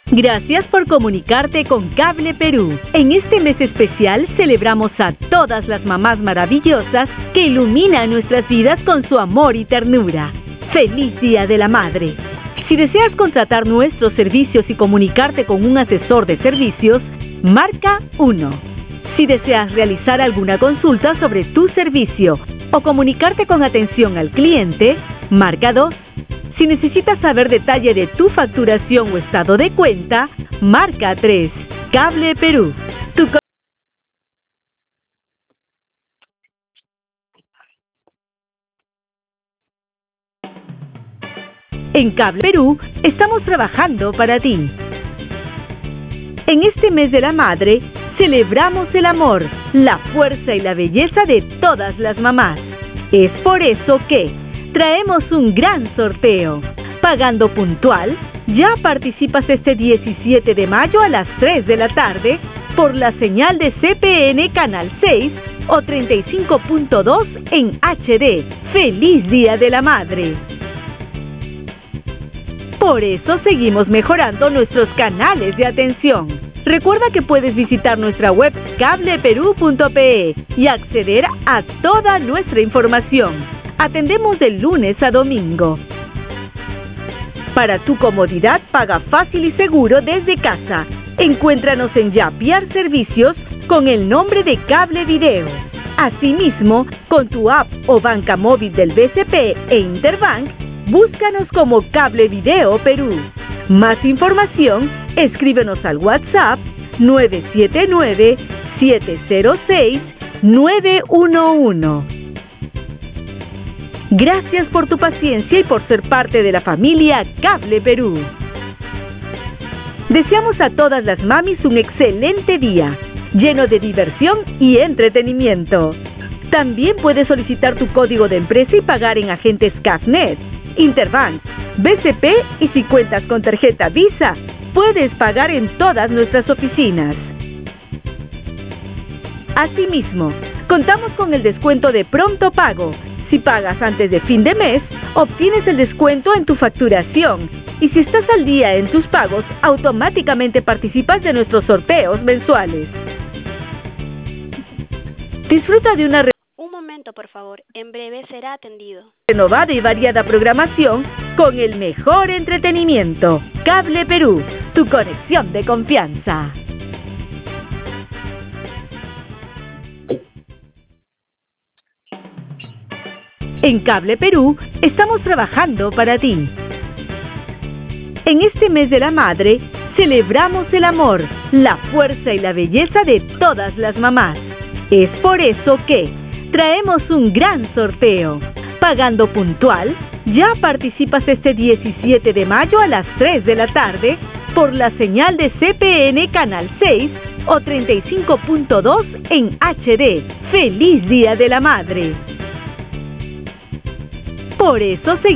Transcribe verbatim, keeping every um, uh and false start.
Gracias por comunicarte con Cable Perú. En este mes especial celebramos a todas las mamás maravillosas que iluminan nuestras vidas con su amor y ternura. ¡Feliz Día de la Madre! Si deseas contratar nuestros servicios y comunicarte con un asesor de servicios, marca uno. Si deseas realizar alguna consulta sobre tu servicio o comunicarte con atención al cliente, marca dos. Si necesitas saber detalle de tu facturación o estado de cuenta, marca tres. Cable Perú. Tu co- en Cable Perú estamos trabajando para ti. En este mes de la madre, celebramos el amor, la fuerza y la belleza de todas las mamás. Es por eso que traemos un gran sorteo. Pagando puntual, ya participas este diecisiete de mayo a las tres de la tarde por la señal de C P N Canal seis o treinta y cinco punto dos en H D. ¡Feliz Día de la Madre! Por eso seguimos mejorando nuestros canales de atención. Recuerda que puedes visitar nuestra web cable perú punto pe y acceder a toda nuestra información. Atendemos de lunes a domingo. Para tu comodidad, paga fácil y seguro desde casa. Encuéntranos en Yapiar Servicios con el nombre de Cable Video. Asimismo, con tu app o banca móvil del B C P e Interbank, búscanos como Cable Video Perú. Más información, escríbenos al WhatsApp nueve siete nueve, siete cero seis, nueve uno uno. Gracias por tu paciencia y por ser parte de la familia Cable Perú. Deseamos a todas las mamis un excelente día, lleno de diversión y entretenimiento. También puedes solicitar tu código de empresa y pagar en agentes Cafnet, Interbank, B C P y si cuentas con tarjeta Visa, puedes pagar en todas nuestras oficinas. Asimismo, contamos con el descuento de pronto pago. Si pagas antes de fin de mes, obtienes el descuento en tu facturación. Y si estás al día en tus pagos, automáticamente participas de nuestros sorteos mensuales. Disfruta de una Un momento, por favor. En breve será atendido. renovada y variada programación con el mejor entretenimiento. Cable Perú, tu conexión de confianza. En Cable Perú estamos trabajando para ti. En este mes de la madre, celebramos el amor, la fuerza y la belleza de todas las mamás. Es por eso que traemos un gran sorteo. Pagando puntual, ya participas este diecisiete de mayo a las tres de la tarde por la señal de C P N Canal seis o treinta y cinco punto dos en H D. ¡Feliz Día de la Madre! Por eso seguimos